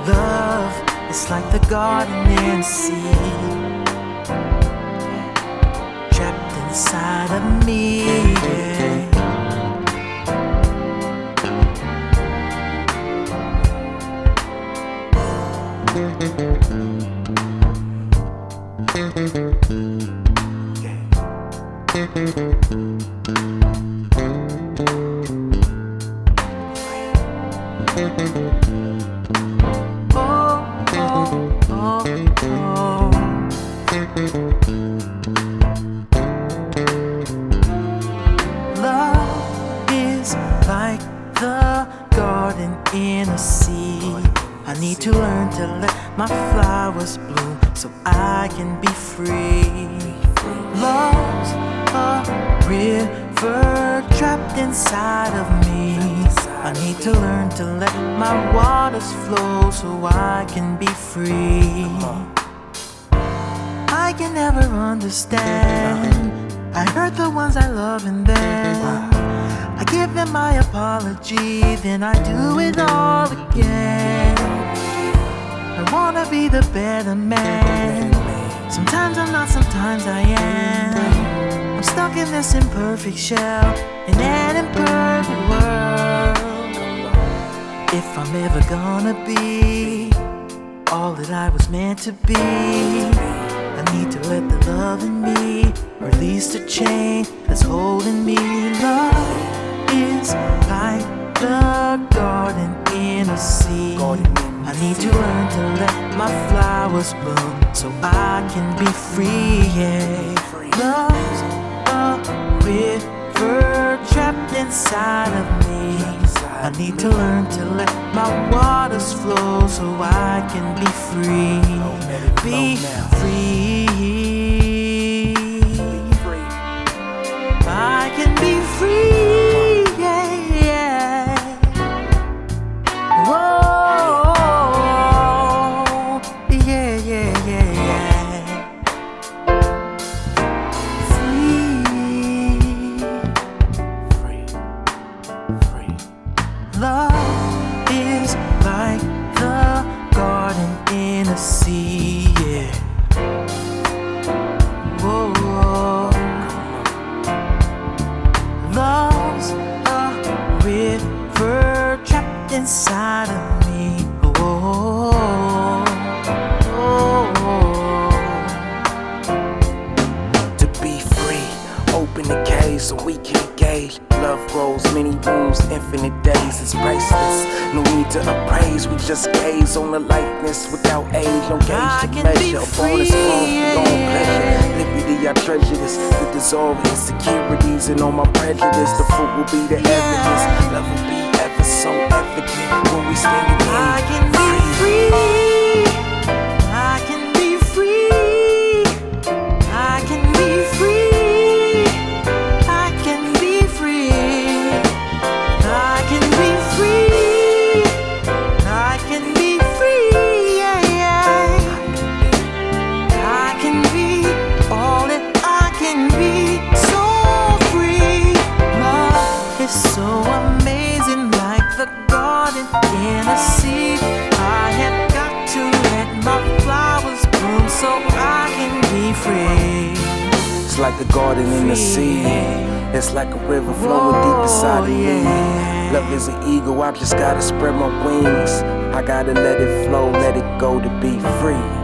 Love is like the garden in the sea, trapped inside of me, yeah. Love is like the garden in a sea. I need to learn to let my flowers bloom so I can be free. Love's a river trapped inside of me. I need to learn to let my waters flow so I can be free. I can never understand. I hurt the ones I love and then I give them my apology, then I do it all again. I wanna be the better man. Sometimes I'm not, sometimes I am. I'm stuck in this imperfect shell in an imperfect world. If I'm ever gonna be all that I was meant to be, I need to let the love in me release the chain that's holding me. Love is like the garden in a sea. I need to learn to let my flowers bloom so I can be free, yeah. Love's a river trapped inside of me. I need to learn to let my waters flow so I can be free. Be free. I can be free, yeah, yeah. Whoa, yeah, yeah, yeah, yeah. Free. Love is like the garden in a sea, yeah. Whoa. Love's a river trapped inside of me. Oh, To be free, open the cage so we can engage. Love grows many rooms, infinite days, it's priceless. No need to appraise, we just gaze on the likeness without age. No gauge to measure, upon this throne, long pleasure. Liberty, I treasure this, the dissolve insecurities and all my prejudice. The fruit will be the evidence, love will be ever so evident when we stand in I can be free. I can be free. I can be free. I can be free. I can be free. I can be free. Yeah, yeah. I can be all that I can be. So free. Love is so amazing, like the garden in a sea. I have got to let my flowers bloom so I can be free. It's like the garden in the sea. It's like a river flowing deep inside of me. Love is an eagle, I just gotta spread my wings. I gotta let it flow, let it go to be free.